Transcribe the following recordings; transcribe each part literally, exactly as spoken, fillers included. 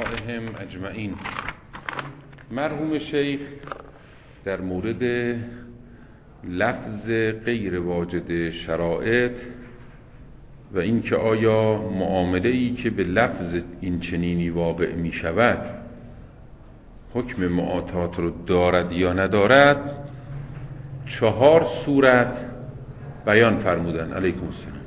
آرائهم اجمعین. مرحوم شیخ در مورد لفظ غیر واجد شرایط و اینکه آیا معامله‌ای که به لفظ این چنینی واقع می شود حکم معاطات رو دارد یا ندارد، چهار صورت بیان فرمودن علیکم السلام.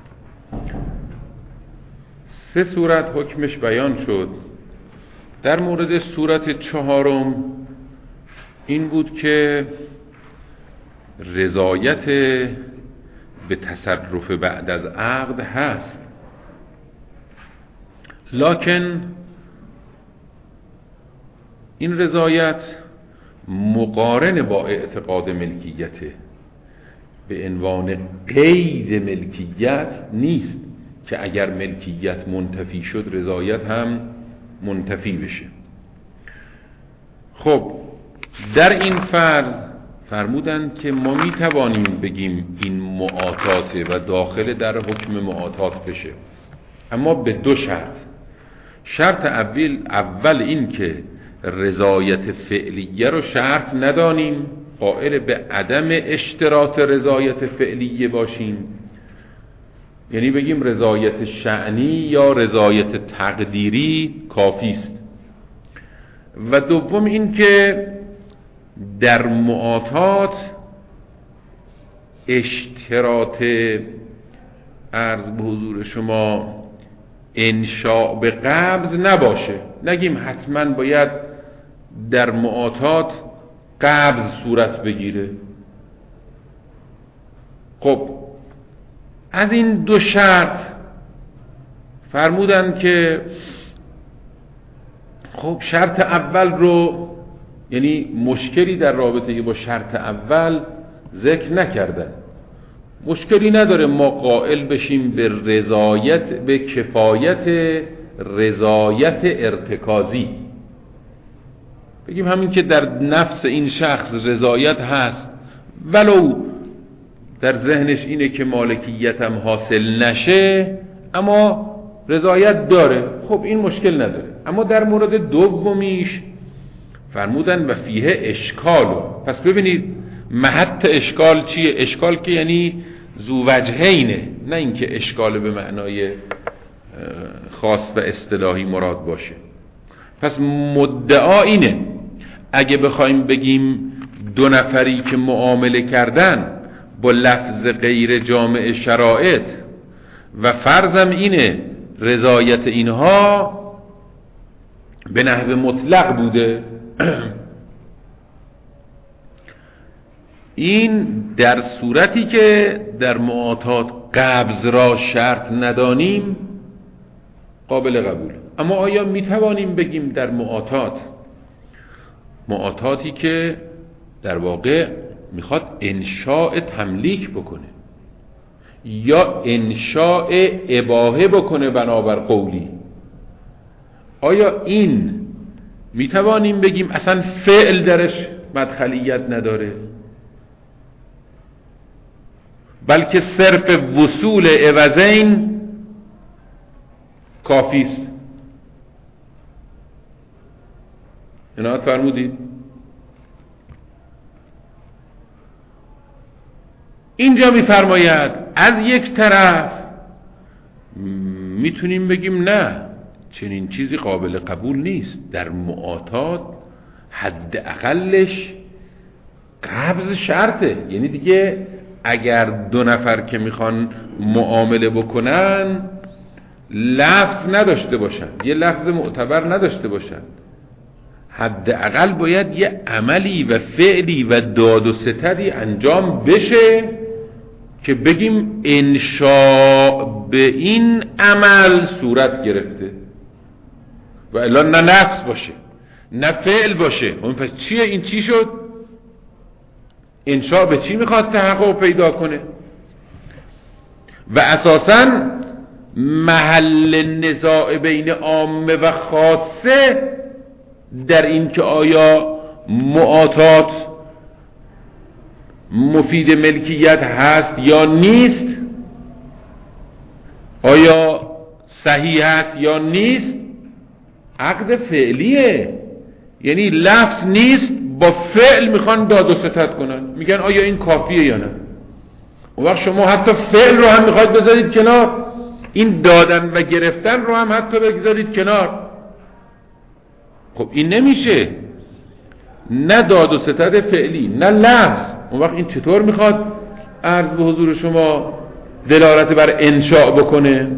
سه صورت حکمش بیان شد. در مورد صورت چهارم این بود که رضایت به تصرف بعد از عقد هست، لکن این رضایت مقارن با اعتقاد ملکیته، به عنوان قید ملکیت نیست که اگر ملکیت منتفی شد رضایت هم منتفی بشه. خب در این فرض فرمودند که ما می توانیم بگیم این معاطاته و داخل در حکم معاطات بشه، اما به دو شرط. شرط اول اول این که رضایت فعلیه رو شرط ندانیم، قائل به عدم اشتراط رضایت فعلیه باشیم، یعنی بگیم رضایت شأنی یا رضایت تقدیری کافی است. و دوم این که در معاطات اشتراط عرض به حضور شما انشاء به قبض نباشه، نگیم حتما باید در معاطات قبض صورت بگیره. خب از این دو شرط فرمودن که خب شرط اول رو، یعنی مشکلی در رابطه با شرط اول ذکر نکردن. مشکلی نداره ما قائل بشیم به رضایت، به کفایت رضایت ارتکازی، بگیم همین که در نفس این شخص رضایت هست ولو در ذهنش اینه که مالکیتم حاصل نشه اما رضایت داره، خب این مشکل نداره. اما در مورد دومیش فرمودن و فیه اشکالو. پس ببینید محط اشکال چیه؟ اشکال که یعنی ذو وجهینه، نه اینکه اشکال به معنای خاص و اصطلاحی مراد باشه. پس مدعا اینه اگه بخوایم بگیم دو نفری که معامله کردن با لفظ غیر جامع شرایط و فرضم اینه رضایت اینها به نحو مطلق بوده، این در صورتی که در معاطات قبض را شرط ندانیم قابل قبول. اما آیا میتوانیم بگیم در معاطات معاطاتی که در واقع میخواد انشاء تملیک بکنه یا انشاء اباحه بکنه بنابر قولی، آیا این میتوانیم بگیم اصلا فعل درش مدخلیت نداره بلکه صرف وصول عوضین کافی است؟ عنایت فرمودید. اینجا میفرماید از یک طرف میتونیم بگیم نه، چنین چیزی قابل قبول نیست. در معاطات حد اقلش قبض شرطه، یعنی دیگه اگر دو نفر که میخوان معامله بکنن لفظ نداشته باشن، یه لفظ معتبر نداشته باشن، حد اقل باید یه عملی و فعلی و داد و ستدی انجام بشه که بگیم انشاء به این عمل صورت گرفته، و الا نه نفس باشه نه فعل باشه. اون پس چیه این؟ چی شد؟ انشاء به چی میخواد تحقق پیدا کنه؟ و اساساً محل نزاع بین عامه و خاصه در این که آیا معاطات مفید ملکیت هست یا نیست، آیا صحیح هست یا نیست، عقد فعلیه، یعنی لفظ نیست، با فعل میخوان داد و ستد کنن، میگن آیا این کافیه یا نه. اون وقت شما حتی فعل رو هم میخواید بذارید کنار، این دادن و گرفتن رو هم حتی بگذارید کنار. خب این نمیشه، نه داد و ستد فعلی نه لفظ. اون وقت این چطور میخواد عرض به حضور شما دلالت بر انشاء بکنه؟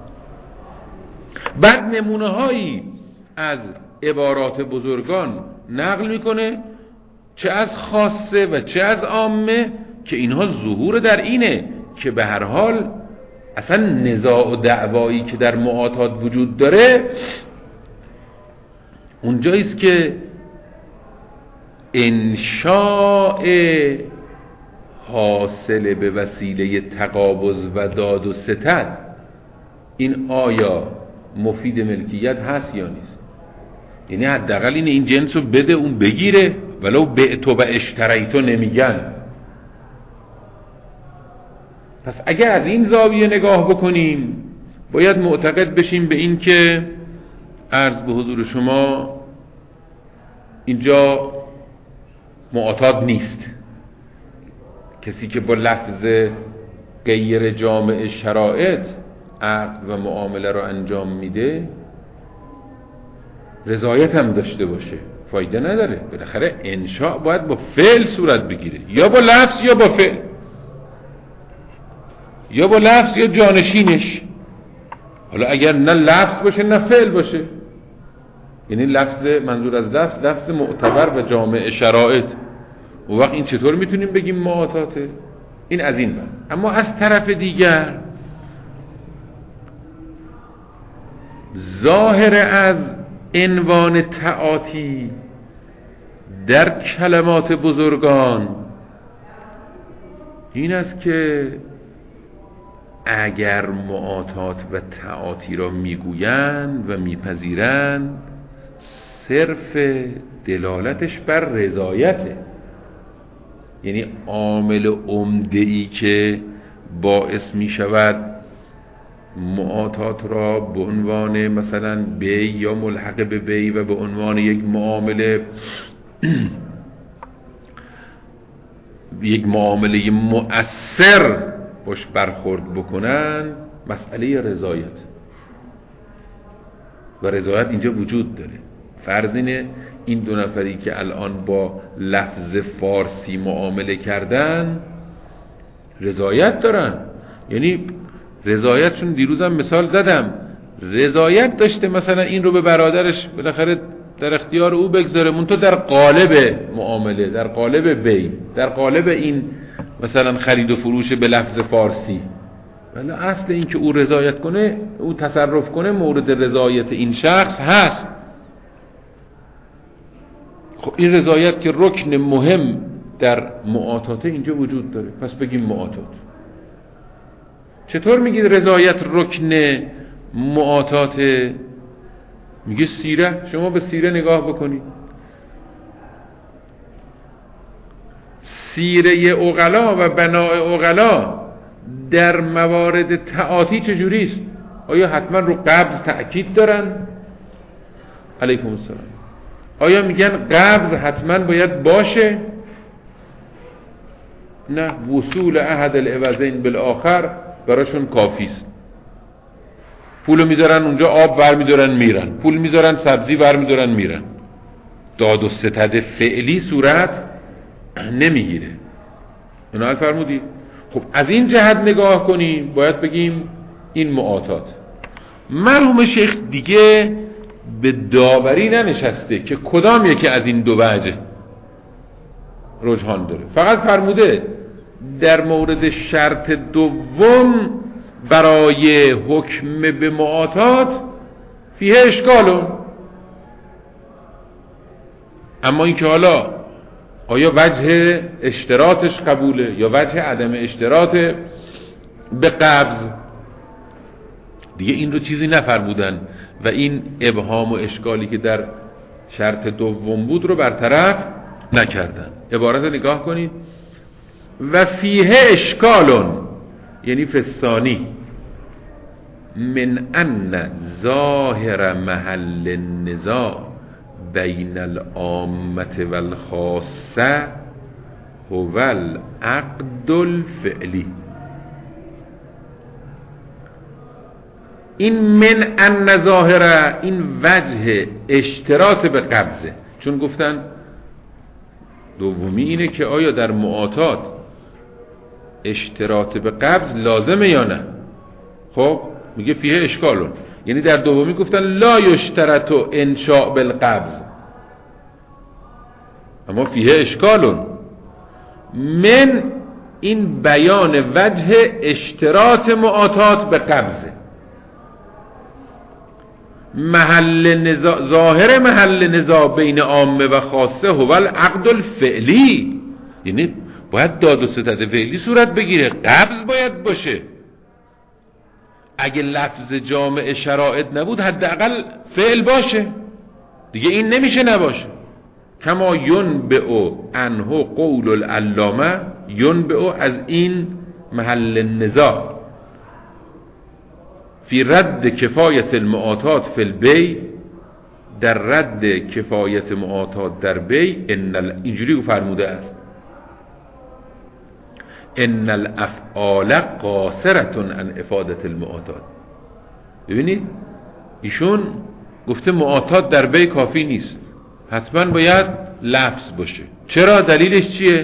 بعد نمونه هایی از عبارات بزرگان نقل میکنه، چه از خاصه و چه از عامه، که اینها ظهور در اینه که به هر حال اصلا نزاع و دعوایی که در معاطات وجود داره اونجاییست که انشاء حاصل به وسیله تقابض و داد و ستد این آیا مفید ملکیت هست یا نیست. یعنی حداقل این این جنس رو بده اون بگیره، ولو بعتو و اشتریتو نمیگن. پس اگر از این زاویه نگاه بکنیم باید معتقد بشیم به این که عرض به حضور شما اینجا معاطات نیست. کسی که با لفظ غیر جامع شرایط عقد و معامله رو انجام میده رضایت هم داشته باشه فایده نداره. بالاخره انشاء باید با فعل صورت بگیره، یا با لفظ یا با فعل، یا با لفظ یا جانشینش. حالا اگر نه لفظ باشه نه فعل باشه، یعنی لفظ، منظور از لفظ لفظ معتبر و جامع شرایط، و وقت این چطور میتونیم بگیم معاطاته؟ این از این بعد. اما از طرف دیگر ظاهر از عنوان تعاطی در کلمات بزرگان این است که اگر معاطات و تعاطی را میگویند و میپذیرند صرف دلالتش بر رضایته، یعنی عامل عمده‌ای که باعث می شود معاطات را به عنوان مثلا بی یا ملحق به بی و به عنوان یک معامله یک معامله مؤثر باش برخورد بکنن مسئله رضایت. و رضایت اینجا وجود داره. فرض اینه این دو نفری که الان با لفظ فارسی معامله کردن رضایت دارن، یعنی رضایتشون دیروزم مثال زدم، رضایت داشته مثلا این رو به برادرش بالاخره در اختیار او بگذاره، منتها در قالب معامله، در قالب بی، در قالب این مثلا خرید و فروش به لفظ فارسی. ولی اصل این که او رضایت کنه، او تصرف کنه مورد رضایت این شخص هست. خب این رضایت که رکن مهم در معاطات اینجا وجود داره، پس بگیم معاطات. چطور میگید رضایت رکن معاطات؟ میگه سیره. شما به سیره نگاه بکنید، سیره عقلا و بناء عقلا در موارد تعاطی چجوریست؟ آیا حتما رو قبض تأکید دارن؟ علیکم السلام. آیا میگن قبض حتما باید باشه؟ نه، وصول احد العوضین بالآخر براشون کافیست. پولو میذارن اونجا، آب برمیدارن میرن، پول میذارن سبزی برمیدارن میرن. داد و ستد فعلی صورت نمیگیره. اینا فرمودید. خب از این جهت نگاه کنیم باید بگیم این معاطات. مرحوم شیخ دیگه به داوری ننشسته که کدام یکی از این دو وجه رجحان داره، فقط فرموده در مورد شرط دوم برای حکم به معاطات فیه اشکالون. اما این که حالا آیا وجه اشتراطش قبوله یا وجه عدم اشتراط به قبض، دیگه این رو چیزی نفرمودن و این ابهام و اشکالی که در شرط دوم بود رو برطرف نکردن. عبارت رو نگاه کنید. و فیه اشکالون، یعنی فستانی، من ان ظاهر محل النزاع بین العامة و الخاصه هو العقد الفعلی. این من ان ظاهره، این وجه اشتراط به قبضه. چون گفتن دومی اینه که آیا در معاطات اشتراط به قبض لازمه یا نه. خب میگه فیه اشکالون، یعنی در دومی گفتن لا یشترط انشاء بالقبض، اما فیه اشکالون. من این بیان وجه اشتراط معاطات به قبضه. محل نزاع، ظاهر محل نزاع بین عامه و خاصه هو العقد الفعلی، یعنی باید داد و ستد فعلی صورت بگیره، قبض باید باشه. اگه لفظ جامع شرائط نبود حداقل فعل باشه دیگه، این نمیشه نباشه. کما ینبئ عنه قول العلامه، ینبئ از این محل النزاع فی رد کفایت المعاطات فی البیع، در رد کفایت معاطات در بیع. ان اینجوری فرموده است ان الافعال قاصرة عن افادة المعاطات. ببینید ایشون گفته معاطات در بیع کافی نیست، حتما باید لفظ باشه. چرا؟ دلیلش چیه؟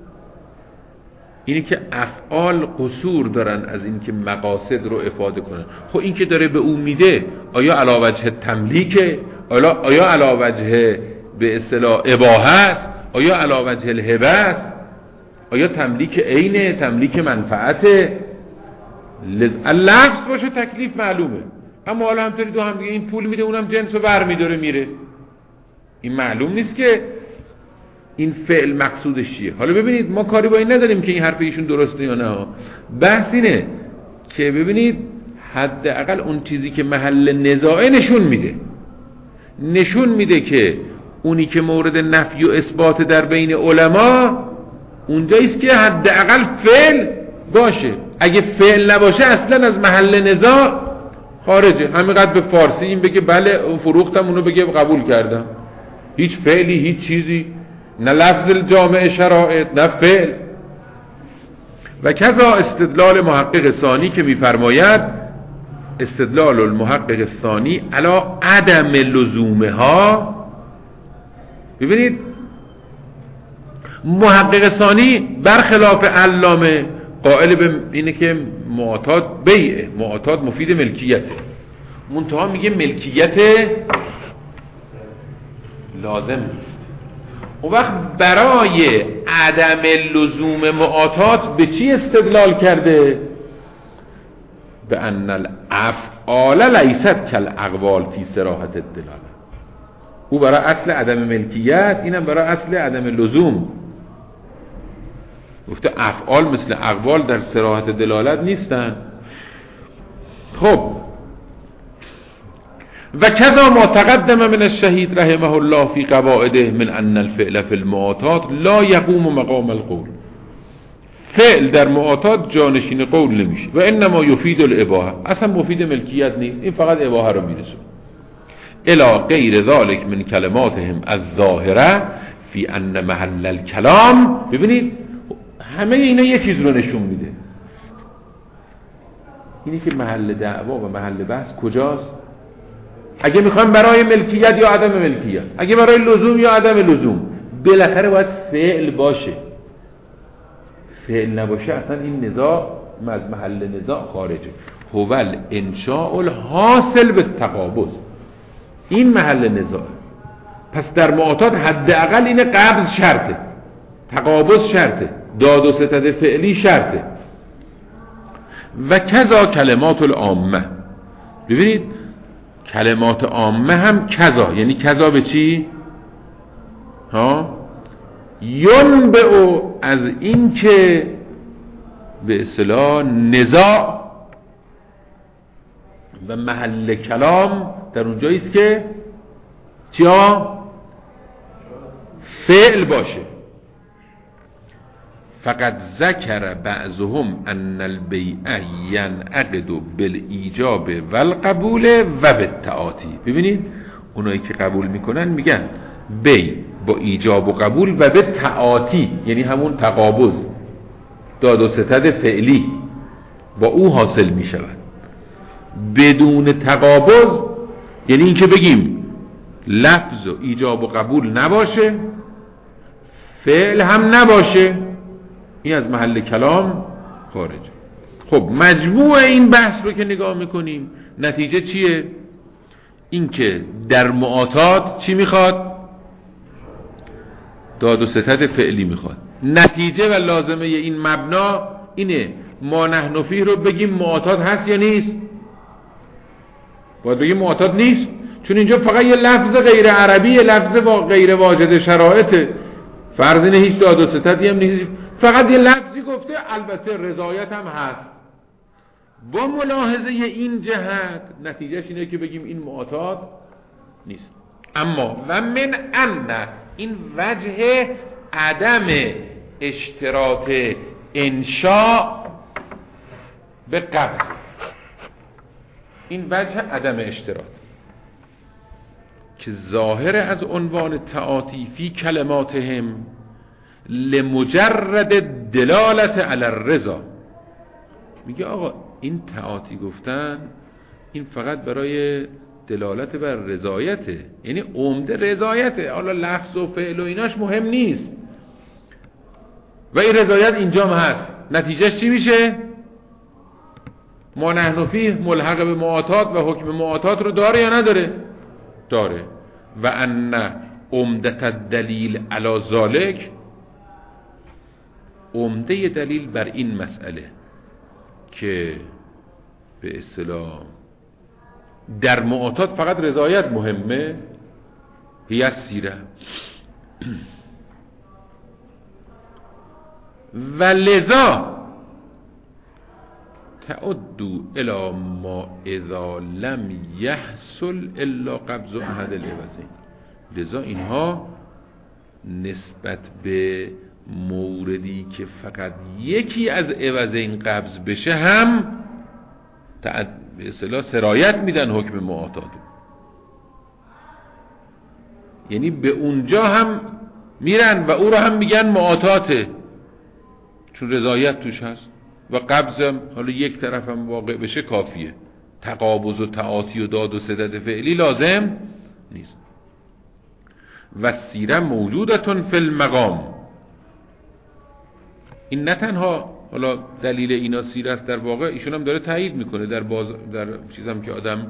اینی که افعال قصور دارن از اینکه مقاصد رو افاده کنن. خب این که داره به اون میده، آیا علی وجه تملیکه؟ آیا علی وجه به اصطلاح اباحه است؟ آیا علی وجه الهبه است؟ آیا تملیک عینه؟ تملیک منفعته؟ لفظ باشه تکلیف معلومه. اما حالا همطوری دو هم دیگه این پول میده اونم جنس رو بر میداره میره، این معلوم نیست که این فعل مقصودش چیه. حالا ببینید ما کاری با این نداریم که این حرف ایشون درسته یا نه، بحث اینه که ببینید حداقل اون چیزی که محل نزاعه نشون میده، نشون میده که اونی که مورد نفی و اثبات در بین علما اونجاییست که حداقل فعل باشه. اگه فعل نباشه اصلا از محل نزاع خارجه. همینقدر به فارسی این بگه بله فروختم، اونو بگه قبول کردم، هیچ فعلی هیچ چیزی، نه لفظ جامع شرائط نه فعل. و کذا استدلال محقق ثانی که میفرماید استدلال المحقق ثانی علی عدم لزومها. ببینید محقق ثانی برخلاف علامه قائل به اینه که معاطات بیعه، معاطات مفید ملکیته، منتها میگه ملکیت لازم نیست. اون وقت برای عدم لزوم معاطات به چی استدلال کرده؟ به ان الافعال لیست کالاقوال فی صراحت الدلاله. او برای اصل عدم ملکیت، اینم برای اصل عدم لزوم. گفته افعال مثل اقوال در صراحت دلالت نیستن. خب و کذا ما تقدم من الشهید رحمه الله فی قواعده من ان الفعل فی المعاطات لا یقوم مقام القول. فعل در معاطات جانشین قول نمیشه و انما یفید الاباحه، اصلا مفید ملکیت نیست، این فقط اباحه رو میرسه. الی غیر ذلك من کلماتهم الظاهره فی ان محل الکلام. ببینید همه اینا یه چیز رو نشون میده، اینی که محل دعوا و محل بحث کجاست. اگه میخوام برای ملکیت یا عدم ملکیت، اگه برای لزوم یا عدم لزوم، بالاخره باید فعل باشه. فعل نباشه اصلا این نزاع از محل نزاع خارجه. هو الانشاء الحاصل بالتقابض، این محل نزاع. پس در معاطات حداقل این قبض شرطه، تقابض شرطه، داد و ستد فعلی شرطه. و کذا کلمات العامه. ببینید کلمات عامه هم کذا، یعنی کذا به چی؟ ها ینبئ از این که به اصطلاح نزاع و محل کلام در اونجاییست که چیا؟ فعل باشه. فقط ذکر بعضهم ان البیع ینعقد بالایجاب والقبول و بالتعاطی. ببینید اونایی که قبول میکنن میگن بیع با ایجاب و قبول و به تعاطی، یعنی همون تقابض، داد و ستد فعلی با او حاصل میشود. بدون تقابض یعنی این که بگیم لفظ و ایجاب و قبول نباشه، فعل هم نباشه، این از محل کلام خارج. خب مجموع این بحث رو که نگاه میکنیم نتیجه چیه؟ این که در معاطات چی میخواد؟ داد و ستد فعلی میخواد. نتیجه و لازمه این مبنا اینه ما نحن فیه رو بگیم معاطات هست یا نیست؟ باید بگیم معاطات نیست، چون اینجا فقط یه لفظ غیر عربی، یه لفظ با غیر واجد شرایط، فرض اینه هیچ داد و ستدی هم نیست، فقط یه لفظی گفته. البته رضایت هم هست. با ملاحظه این جهت نتیجهش اینه که بگیم این معاطات نیست. اما و من ان این وجه عدم اشتراط انشاء به قبض، این وجه عدم اشتراط که ظاهر از عنوان تعاطی فی کلماتهم لمجرد دلالت علی الرضا. میگه آقا این تعاطی گفتن این فقط برای دلالت بر رضایته، یعنی عمده رضایته، حالا لفظ و فعل و ایناش مهم نیست و این رضایت اینجا هم هست. نتیجهش چی میشه؟ ما نحن فیه ملحق به معاطات و حکم معاطات رو داره یا نداره؟ داره. و ان عمدت الدلیل علی ذالک، عمده دلیل بر این مسئله که به اصطلاح در معاطات فقط رضایت مهمه، هی السیره و لذا تعدو الی ما اذا لم یحصل الا قبض احد العوضین. لذا اینها نسبت به موردی که فقط یکی از عوضین قبض بشه هم به اصطلاح سرایت میدن حکم معاطات، یعنی به اونجا هم میرن و او رو هم میگن معاطاته چون رضایت توش هست و قبض هم حالا یک طرف هم واقع بشه کافیه. تقابض و تعاطی و داد و ستد فعلی لازم نیست. و سیره موجودتون فی المقام، این نه تنها حالا دلیل اینا سیره است، در واقع ایشون هم داره تایید میکنه در باز در چیزام که آدم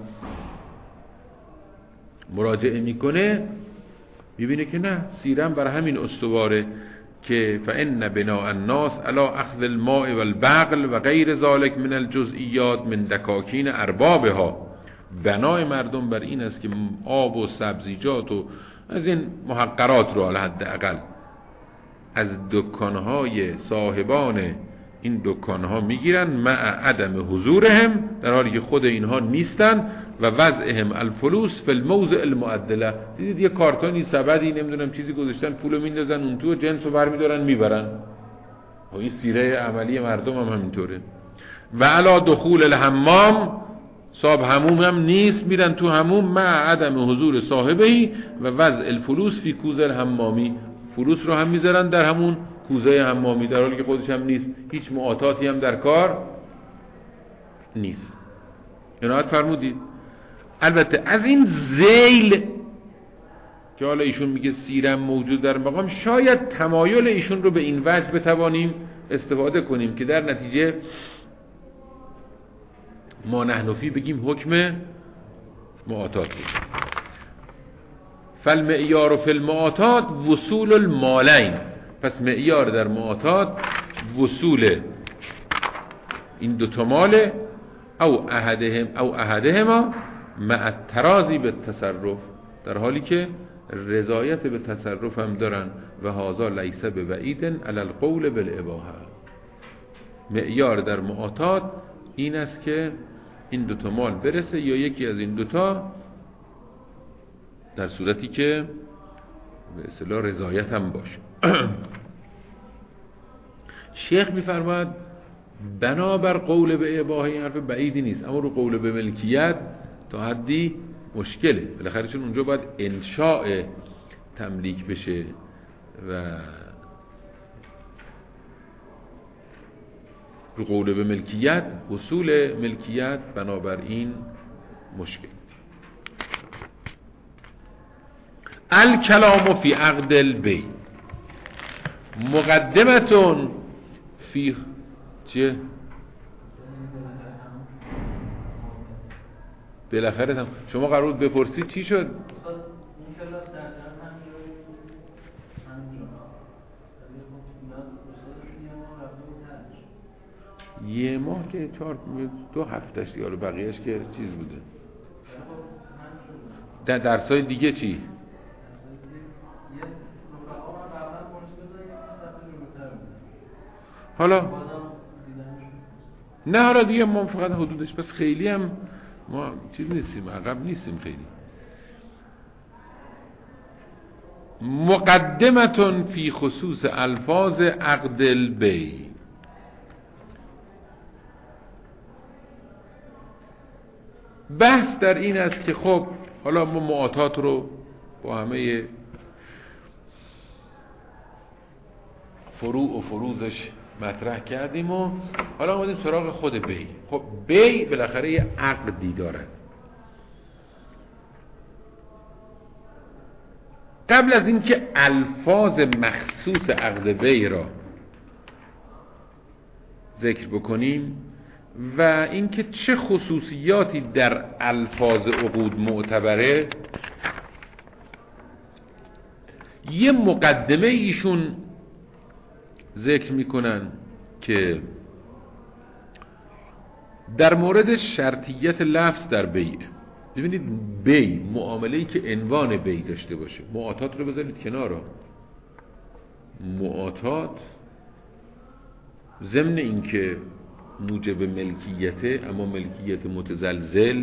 مراجعه میکنه میبینه که نه، سیره هم برای همین استواره که فإن بناء الناس علی اخذ الماء والبقل و غیر ذلك من الجزئیات من دکاکین اربابها. بنای مردم بر این است که آب و سبزیجات و از این محقرات رو علی حد اقل از دکانهای صاحبان این دکانها میگیرن مع عدم حضورهم، در حالی که خود اینها نیستن، و وضعهم الفلوس فی الموضع المعدله. دیدید یه کارتونی سبدی نمیدونم چیزی گذاشتن، پولو میندازن اون تو، جنسو برمیدارن میبرن. این سیره عملی مردم هم همینطوره. و علا دخول الحمام، صاحب حموم هم نیست، میرن تو حموم مع عدم حضور صاحبهی و وضع الفلوس فی کوزه الحمامی، فلوس رو هم میذارن در همون کوزه حمامی، در حالی که خودش هم نیست، هیچ معاطاتی هم در کار نیست. عنایت فرمودید. البته از این ذیل که حالا ایشون میگه سیرم موجود در مقام، شاید تمایل ایشون رو به این وجه بتوانیم استفاده کنیم که در نتیجه ما نحن فی بگیم حکم معاطات. فالمعیار فی المعاطات وصول المالین، پس معیار در معاطات وصول این دوتا مال او احدهم او احدهما مع التراضی به تصرف، در حالی که رضایت به تصرف هم دارن و هذا لیس ببعید علی القول بالاباحه. معیار در معاطات این است که این دوتا مال برسه یا یکی از این دوتا، در صورتی که به اصطلاح رضایت هم باشه. شیخ میفرماید بنابر قول به اباحه این حرف بعیدی نیست، اما رو قول به ملکیت تا حدی مشکله، بالاخره چون اونجا باید انشاء تملیک بشه و رو قول به ملکیت حصول ملکیت بنابراین مشکل. الکلام فی عقد البی مقدمتون فی چیه؟ بالاخره هم شما قرار بود بپرسید چی شد؟ یه ماه که چهار دو هفتهش دیگه، بقیهش که چیز بوده. در درسای دیگه چی؟ حالا نه حالا دیگه ما فقط حدودش، بس خیلی هم ما چیز نیستیم، عقب نیستیم خیلی. مقدمتون فی خصوص الفاظ عقد البی. بحث در این است که خب حالا ما معاطات رو با همه فروع و فروزش مطرح کردیم و حالا اومدیم سراغ خود بی. خب بی بالاخره یه عقدی داره. قبل از اینکه الفاظ مخصوص عقد بی را ذکر بکنیم و اینکه چه خصوصیاتی در الفاظ عقود معتبره، یه مقدمه ایشون ذکر میکنن که در مورد شرطیت لفظ در بیع. ببینید بی معامله‌ای که عنوان بی داشته باشه، معاطات رو بذارید کنار. معاطات ضمن اینکه موجب ملکیته، اما ملکیت متزلزل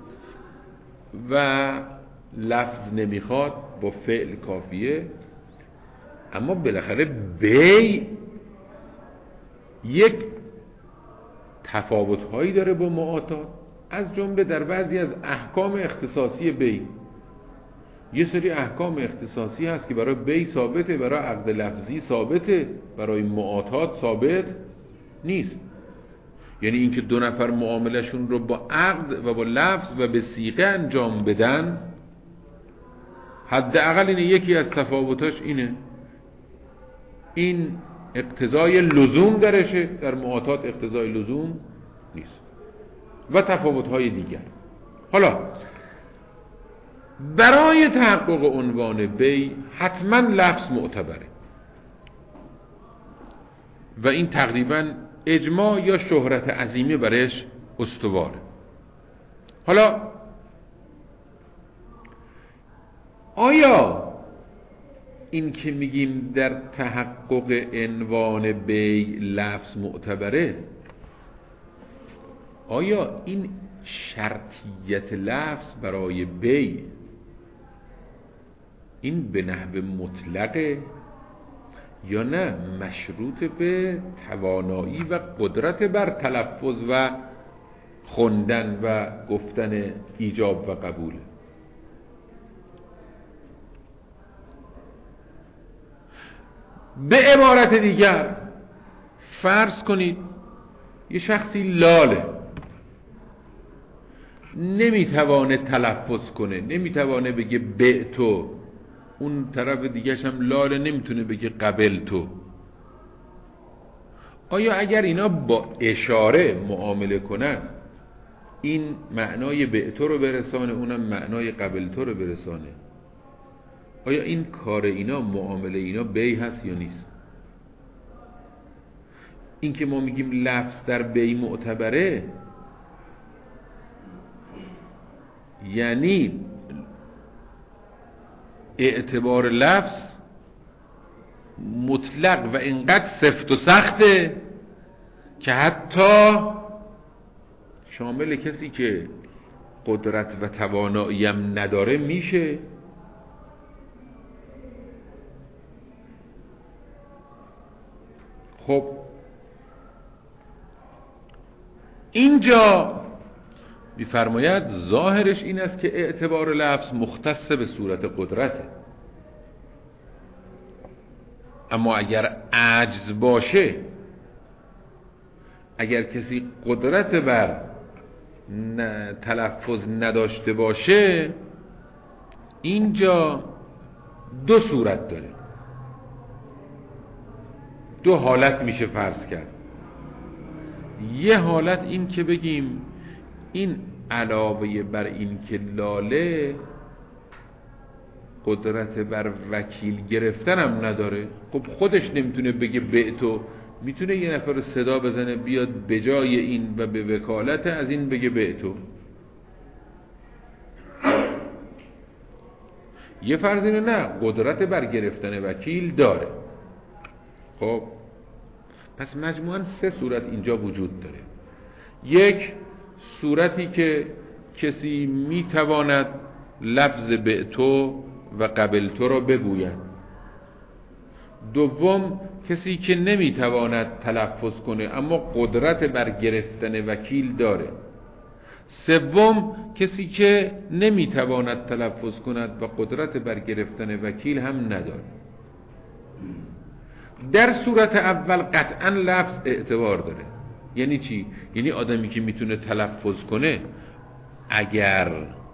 و لفظ نمیخواد، با فعل کافیه، اما بالاخره بی یک تفاوت‌هایی داره با معاطات، از جمله در بعضی از احکام اختصاصی بی. یه سری احکام اختصاصی هست که برای بی ثابته، برای عقد لفظی ثابته، برای معاطات ثابت نیست. یعنی اینکه دو نفر معاملهشون رو با عقد و با لفظ و به صیغه انجام بدن، حداقل اینه، یکی از تفاوتاش اینه. این اقتضای لزوم درشه، در معاطات اقتضای لزوم نیست و تفاوت‌های دیگر. حالا برای تحقق عنوان بی حتما لفظ معتبره و این تقریبا اجماع یا شهرت عظیمه برش استواره. حالا آیا این که میگیم در تحقق عنوان بی لفظ معتبره، آیا این شرطیت لفظ برای بی این به نحو مطلقه یا نه مشروط به توانایی و قدرت بر تلفظ و خوندن و گفتن ایجاب و قبول؟ به عبارت دیگر فرض کنید یه شخصی لاله، نمیتوانه تلفظ کنه، نمیتوانه بگه بعتو، اون طرف دیگه‌ش هم لاله نمیتونه بگه قبلتو. آیا اگر اینا با اشاره معامله کنن، این معنای بعتو رو برسانه، اونم معنای قبلتو رو برسانه، آیا این کار اینا، معامله اینا بی هست یا نیست؟ این که ما میگیم لفظ در بی معتبره، یعنی اعتبار لفظ مطلق و اینقدر سفت و سخته که حتی شامل کسی که قدرت و توانایی هم نداره میشه. خب اینجا می‌فرماید ظاهرش این است که اعتبار لفظ مختص به صورت قدرته، اما اگر عجز باشه، اگر کسی قدرت بر تلفظ نداشته باشه، اینجا دو صورت داره، دو حالت میشه فرض کرد. یه حالت این که بگیم این علاوه بر این که لاله قدرت بر وکیل گرفتن هم نداره، خب خودش نمیتونه بگه بعتو، میتونه یه نفر رو صدا بزنه بیاد به جای این و به وکالت از این بگه بعتو. یه فرض اینه نه، قدرت بر گرفتن وکیل داره. خب پس مجموعاً سه صورت اینجا وجود داره. یک صورتی که کسی میتواند لفظ بعتو و قبلتو را بگوید. دوم کسی که نمیتواند تلفظ کنه اما قدرت بر گرفتن وکیل داره. سوم کسی که نمیتواند تلفظ کند و قدرت بر گرفتن وکیل هم نداره. در صورت اول قطعا لفظ اعتبار داره. یعنی چی؟ یعنی آدمی که میتونه تلفظ کنه اگر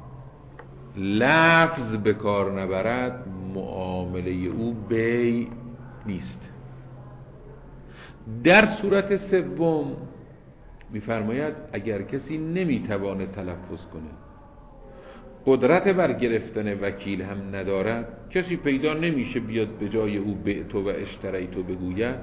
لفظ به کار نبرد معامله او بی نیست. در صورت سوم میفرماید اگر کسی نمیتواند تلفظ کنه، قدرت بر گرفتن وکیل هم ندارد، کسی پیدا نمیشه بیاد به جای او بعتو و اشتریتو بگوید،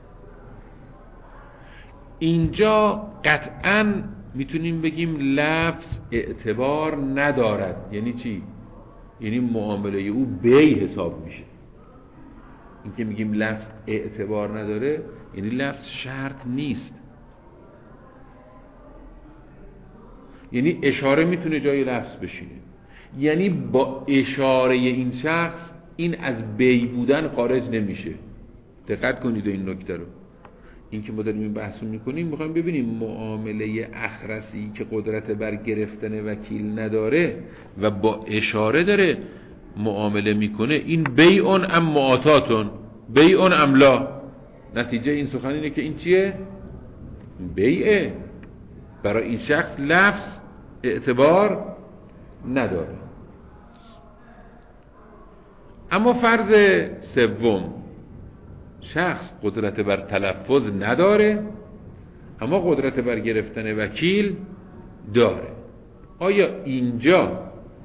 اینجا قطعاً میتونیم بگیم لفظ اعتبار ندارد. یعنی چی؟ یعنی معامله او بی حساب میشه. این که میگیم لفظ اعتبار نداره یعنی لفظ شرط نیست، یعنی اشاره میتونه جای لفظ بشینه. یعنی با اشاره این شخص این از بی بودن خارج نمیشه. دقت کنید این نکته رو. این که ما داریم این بحثو میکنیم میخوایم ببینیم معامله اخرسی که قدرت بر گرفتن وکیل نداره و با اشاره داره معامله میکنه، این بیعون ام معاتاتون، بیعون ام لا. نتیجه این سخن اینه که این چیه؟ بیعه. برای این شخص لفظ اعتبار نداره. اما فرض سوم، شخص قدرت بر تلفظ نداره اما قدرت بر گرفتن وکیل داره. آیا اینجا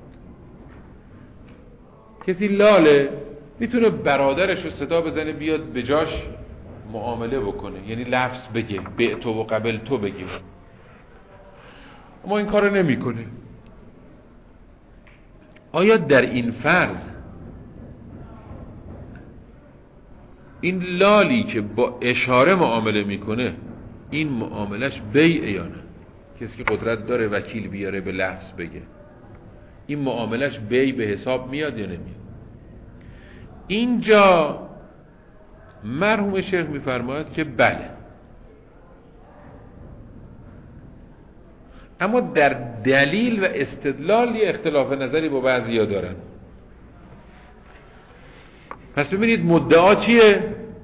کسی لاله میتونه برادرش رو صدا بزنه بیاد به جاش معامله بکنه، یعنی لفظ بگه، بعتو و قبلتو بگه، اما این کارو نمیکنه؟ آیا در این فرض این لالی که با اشاره معامله میکنه این معاملش بیع یا نه؟ کسی که قدرت داره وکیل بیاره به لفظ بگه، این معاملش بیع به حساب میاد یا نمیاد؟ اینجا مرحوم شیخ میفرماید که بله، اما در دلیل و استدلال یه اختلاف نظری با بعضیا دارن. پس ببینید مدعا چیه؟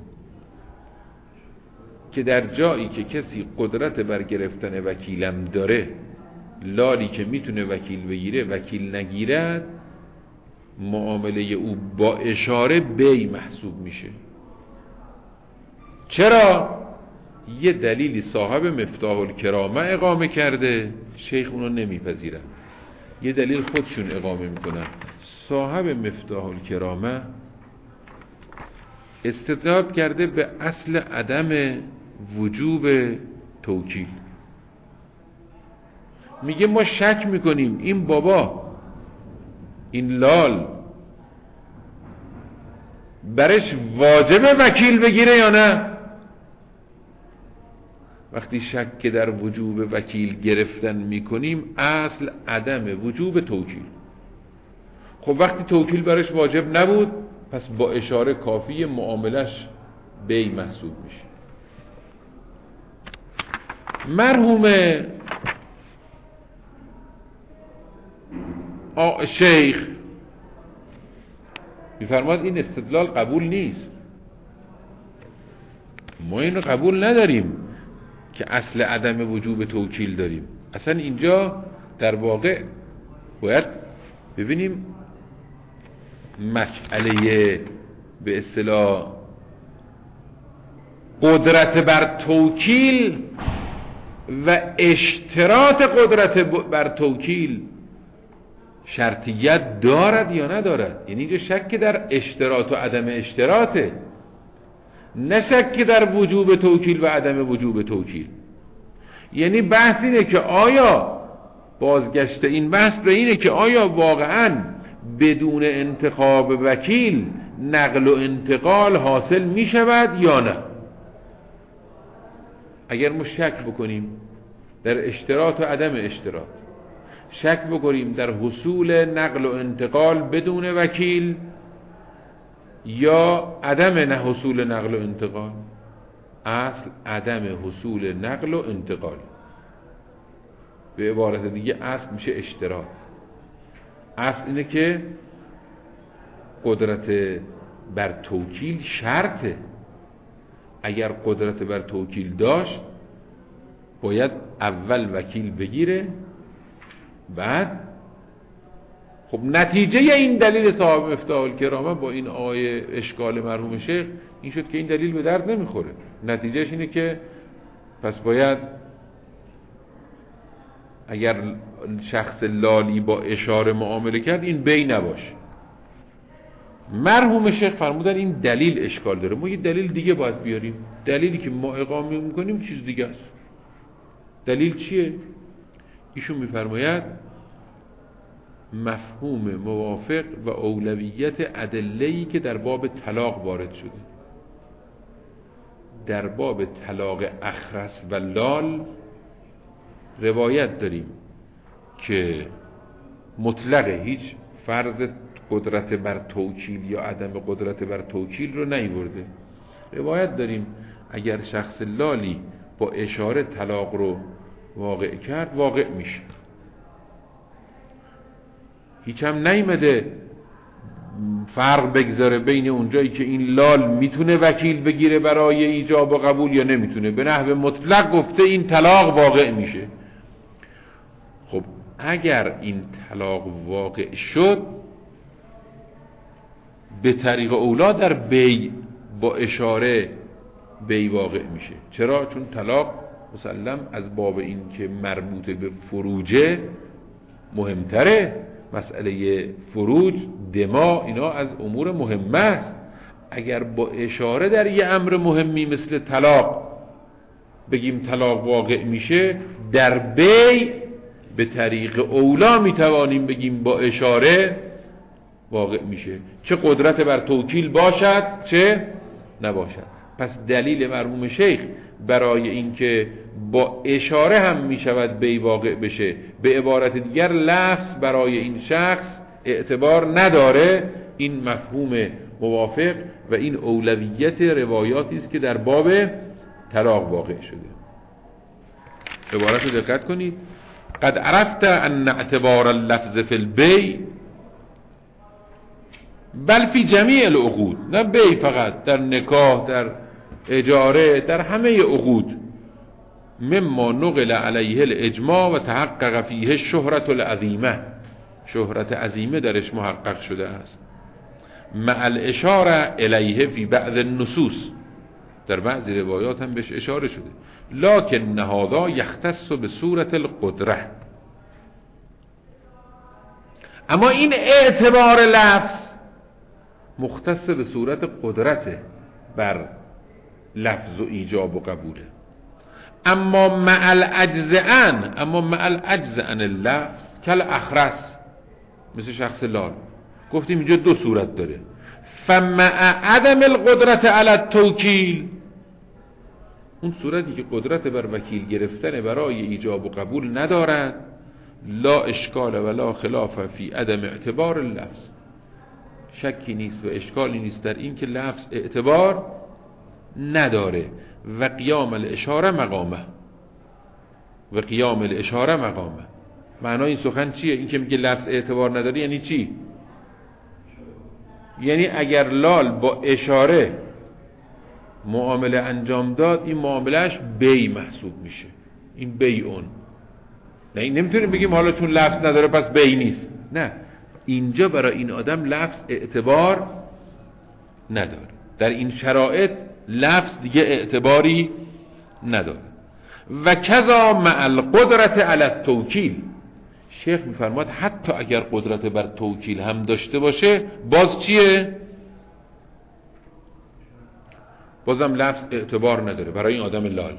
که در جایی که کسی قدرت بر گرفتن وکیلم داره، لالی که میتونه وکیل بگیره وکیل نگیرد، معامله او با اشاره بی محسوب میشه. چرا؟ یه دلیلی صاحب مفتاح الکرامه اقامه کرده، شیخ اونو نمیپذیرن، یه دلیل خودشون اقامه میکنن. صاحب مفتاح الکرامه استدلال کرده به اصل عدم وجوب توکیل. میگه ما شک میکنیم این بابا، این لال برش واجب وکیل بگیره یا نه. وقتی شک در وجوب وکیل گرفتن میکنیم اصل عدم وجوب توکیل. خب وقتی توکیل برش واجب نبود پس با اشاره کافی معاملش بی محسوب میشه. مرحوم شیخ میفرماد این استدلال قبول نیست، ما اینو قبول نداریم که اصل عدم وجوب توکیل داریم. اصلا اینجا در واقع باید ببینیم مسئله به اصطلاح قدرت بر توکیل و اشتراط قدرت بر توکیل شرطیت دارد یا ندارد. یعنی اینجا شک در اشتراط و عدم اشتراطه، نه شک در وجوب توکیل و عدم وجوب توکیل. یعنی بحث اینه که آیا بازگشت این بحث به اینه که آیا واقعاً بدون انتخاب وکیل نقل و انتقال حاصل می شود یا نه. اگر ما شک بکنیم در اشتراط و عدم اشتراط، شک بکنیم در حصول نقل و انتقال بدون وکیل یا عدم نه حصول نقل و انتقال، اصل عدم حصول نقل و انتقال. به عبارت دیگه اصل میشه اشتراط. اصل اینه که قدرت بر توکیل شرطه. اگر قدرت بر توکیل داشت باید اول وکیل بگیره، بعد خب نتیجه این دلیل صاحب مفتاح الکرامه با این آیه اشکال مرحوم شیخ این شد که این دلیل به درد نمیخوره. نتیجهش اینه که پس باید اگر شخص لالی با اشاره معامله کرد این بی نباشه. مرحوم شیخ فرمودن این دلیل اشکال داره، ما یه دلیل دیگه باید بیاریم. دلیلی که ما اقامه میکنیم چیز دیگه است. دلیل چیه؟ ایشون میفرماید مفهوم موافق و اولویت ادله‌ای که در باب طلاق وارد شده. در باب طلاق اخرس و لال روایت داریم که مطلق هیچ فرض قدرت بر توکیل یا عدم قدرت بر توکیل رو نیورده. روایت داریم اگر شخص لالی با اشاره طلاق رو واقع کرد واقع میشه. هیچ هم نیمده فرق بگذاره بین اونجایی که این لال میتونه وکیل بگیره برای ایجاب و قبول یا نمیتونه. به نحو مطلق گفته این طلاق واقع میشه. خب اگر این طلاق واقع شد به طریق اولا در بی با اشاره بی واقع میشه. چرا؟ چون طلاق مسلم از باب این که مربوط به فروجه مهمتره. مسئله فروج، دما، اینا از امور مهمه است. اگر با اشاره در یه امر مهمی مثل طلاق بگیم طلاق واقع میشه، در بی به طریق اولا میتوانیم بگیم با اشاره واقع میشه، چه قدرت بر توکیل باشد چه نباشد. پس دلیل مرحوم شیخ برای اینکه با اشاره هم میشود بی واقع بشه، به عبارت دیگر لفظ برای این شخص اعتبار نداره، این مفهوم موافق و این اولویت روایاتی است که در باب طلاق واقع شده. عبارت رو دقت کنید. قد عرفت ان اعتبار اللفظ فی البی بل فی جمیع العقود، نه بی فقط، در نکاح، در اجاره، در همه عقود، مما نقل علیه الاجماع و تحقق فیه شهرت العظیمه، شهرت عظیمه درش محقق شده است. مع الاشاره الیه فی بعض النصوص، در بعضی روایات هم بهش اشاره شده. لکن هذا یختص به صورت القدره، اما این اعتبار لفظ مختص به صورت قدرت بر لفظ و ایجاب و قبوله. اما مع العجز عن اما مع العجز عن اللفظ کل اخرس، مثل شخص لال گفتیم اینجا دو صورت داره. فمع عدم القدرت علی التوکیل، اون صورتی که قدرت بر وکیل گرفتن برای ایجاب و قبول ندارد، لا اشکال ولا خلاف فی عدم اعتبار اللفظ، شکی نیست و اشکالی نیست در این که لفظ اعتبار نداره. و قیام الاشاره مقامه، و قیام الاشاره مقامه، معنای این سخن چیه؟ این که میگه لفظ اعتبار نداره یعنی چی؟ یعنی اگر لال با اشاره معامله انجام داد، این معاملهش بی محسوب میشه. این بی اون نه، این نمیتونیم بگیم حالا چون لفظ نداره پس بی نیست. نه، اینجا برای این آدم لفظ اعتبار نداره. در این شرایط لفظ دیگه اعتباری نداره. و کذا مع القدرت علی التوکیل، شیخ میفرماد حتی اگر قدرت بر توکیل هم داشته باشه باز چیه؟ بازم لفظ اعتبار نداره برای این آدم لال.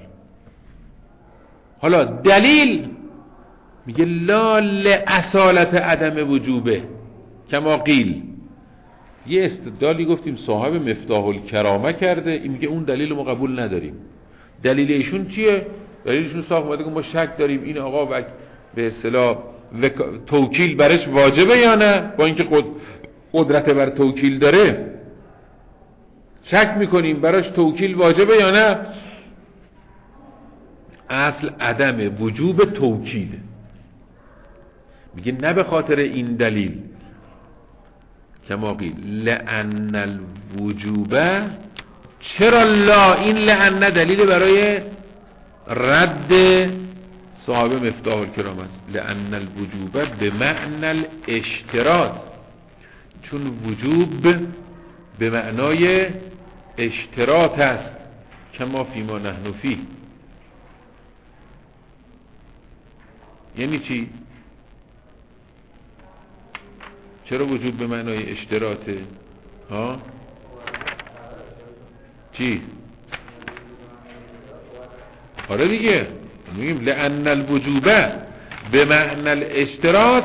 حالا دلیل میگه لا لاصالت عدم وجوبه کما قیل. یه استدلالی گفتیم صاحب مفتاح الکرامه کرده، این میگه اون دلیل ما قبول نداریم. دلیل ایشون چیه؟ دلیلشون صاحب اومده که ما شک داریم این آقا و به اصطلاح توکیل برش واجبه یا نه، با اینکه قدرت بر توکیل داره شک میکنیم براش توکیل واجبه یا نه. اصل عدم وجوب توکیل. میگه نه به خاطر این دلیل کما قیل لأن الوجوب. چرا لا؟ این لأن دلیل برای رد صاحب مفتاح الکرام است. لأن الوجوب به معنی الاشتراط، چون وجوب به معنای اشتراط است. کما فیما نحن فیه. یعنی چی؟ چرا وجوب به معنای اشتراطه؟ ها؟ چی؟ آره دیگه میگیم لأن الوجوب به معنی الاشتراط.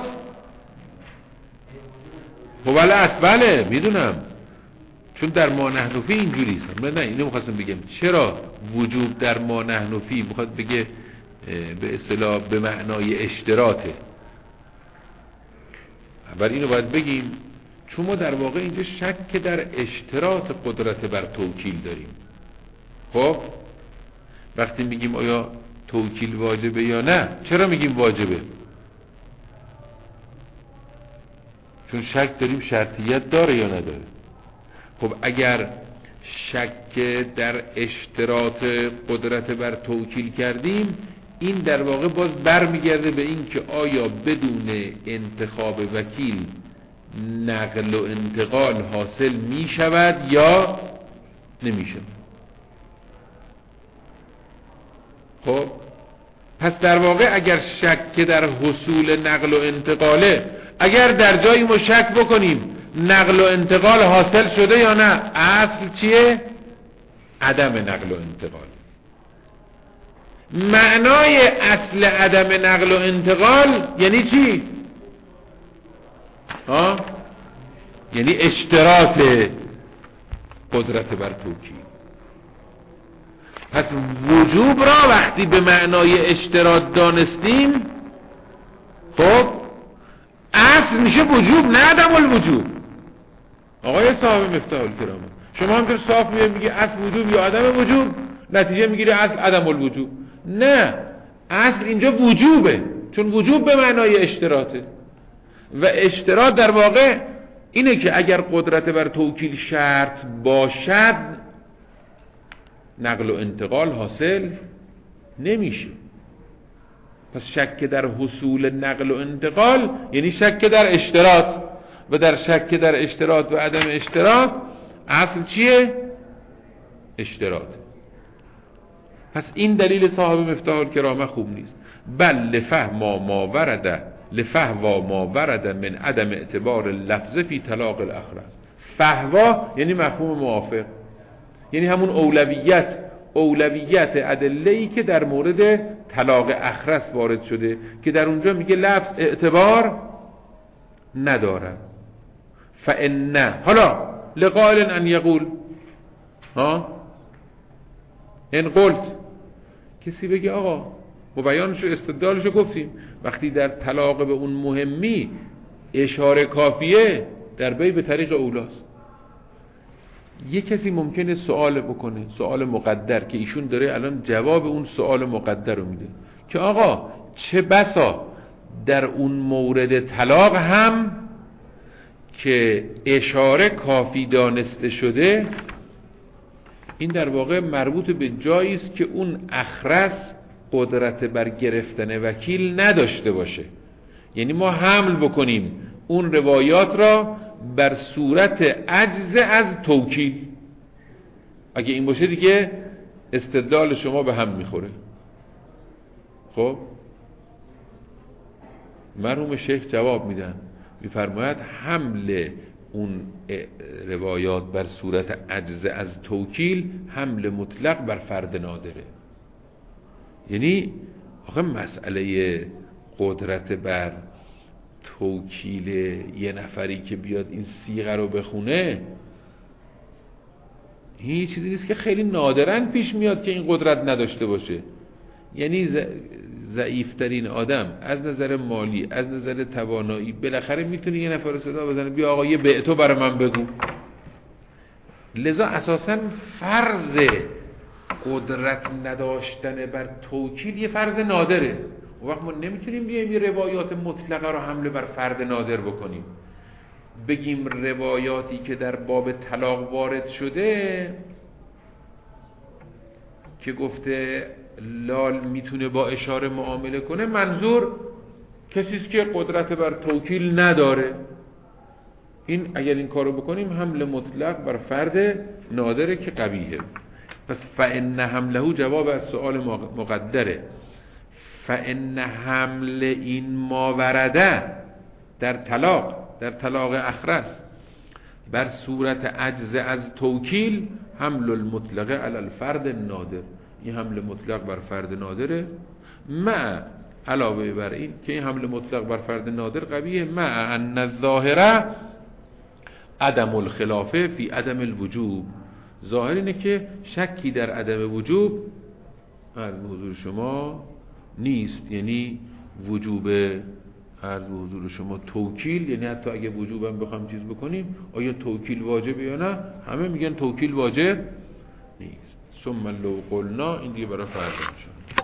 خب بله میدونم، چون در ما نحن فی اینجوری است. من نه اینو می‌خواستم بگم چرا وجوب در ما نحن فی میخواد بگه به اصطلاح به معنای اشتراطه. اول اینو باید بگیم چون ما در واقع اینجا شک در اشتراط قدرت بر توکیل داریم. خب وقتی میگیم آیا توکیل واجبه یا نه، چرا میگیم واجبه؟ چون شک داریم شرطیت داره یا نداره. خب اگر شک در اشتراط قدرت بر توکیل کردیم، این در واقع باز برمیگرده به این که آیا بدون انتخاب وکیل نقل و انتقال حاصل می شود یا نمی شود. خب پس در واقع اگر شک در حصول نقل و انتقاله، اگر در جایی ما شک بکنیم نقل و انتقال حاصل شده یا نه، اصل چیه؟ عدم نقل و انتقال. معنای اصل عدم نقل و انتقال یعنی چی؟ ها؟ یعنی اشتراط قدرت بر توکیل. پس وجوب را وقتی به معنای اشتراط دانستیم، خب اصل میشه وجوب نه عدم الوجوب. آقای صاحب مفتاح الکرام، شما هم که صاف میگی اصل وجوب یا عدم وجوب، نتیجه میگیری اصل عدم الوجوب. نه، اصل اینجا وجوبه، چون وجوب به معنای اشتراطه و اشتراط در واقع اینه که اگر قدرت بر توکیل شرط باشد نقل و انتقال حاصل نمیشه. پس شک در حصول نقل و انتقال یعنی شک در اشتراط، و در شک در اشتراط و عدم اشتراط اصل چیه؟ اشتراط. پس این دلیل صاحب مفتاح الکرامه خوب نیست. بل لفهم ما ورد لفهوا ما ورد من عدم اعتبار اللفظ فی طلاق الاخرس. فهوا یعنی مفهوم موافق، یعنی همون اولویت اولویت ادله‌ای که در مورد طلاق اخرس وارد شده که در اونجا میگه لفظ اعتبار نداره. فان حالا لقائل ان یقول، ها ان قلت، کسی بگه آقا و بیانشو استدلالشو گفتیم، وقتی در طلاق به اون مهمی اشاره کافیه در بی به طریق اولاست. یه کسی ممکنه سوال بکنه، سوال مقدر که ایشون داره الان جواب اون سوال مقدر رو میده که آقا چه بسا در اون مورد طلاق هم که اشاره کافی دانسته شده، این در واقع مربوط به جایی است که اون اخرس قدرت بر گرفتن وکیل نداشته باشه. یعنی ما حمل بکنیم اون روایات را بر صورت عجز از توکیل. اگه این باشه دیگه استدلال شما به هم میخوره. خب مرحوم شیخ جواب میدن، میفرماید حمل اون روایات بر صورت عجز از توکیل حمل مطلق بر فرد نادره. یعنی آخه مسئله قدرت بر توکیل یه نفری که بیاد این صیغه رو بخونه، این چیزی نیست که خیلی نادراً پیش میاد که این قدرت نداشته باشه. یعنی ضعیفترین آدم از نظر مالی، از نظر توانایی، بالاخره میتونه یه نفر رو صدا بزنه بیا آقا یه بیعتو برای من بگو. لذا اساساً فرض قدرت نداشتن بر توکیل یه فرض نادره. و وقت ما نمیتونیم بیایم یه روایات مطلقه رو حمله بر فرد نادر بکنیم، بگیم روایاتی که در باب طلاق وارد شده که گفته لال میتونه با اشاره معامله کنه، منظور کسیست که قدرت بر توکیل نداره. این اگر این کارو بکنیم حمله مطلق بر فرد نادره که قبیحه. پس فإن حمله جواب از سؤال مقدره. فإن حمل این ما ورده در طلاق، در طلاق اخرس بر صورت عجز از توکیل حمل المطلقه علی الفرد نادر، این حمل مطلق بر فرد نادره، مع علاوه بر این که این حمل مطلق بر فرد نادر قویه، مع ان الظاهره عدم الخلافه فی عدم الوجوب. ظاهر اینه که شکی در عدم وجوب از حضور شما نیست. یعنی وجوب عرض به حضور شما توکیل، یعنی حتی اگه وجوب هم بخوام چیز بکنیم آیا توکیل واجبه یا نه، همه میگن توکیل واجب نیست. ثم لو قلنا، این دیگه برای فردا میشه.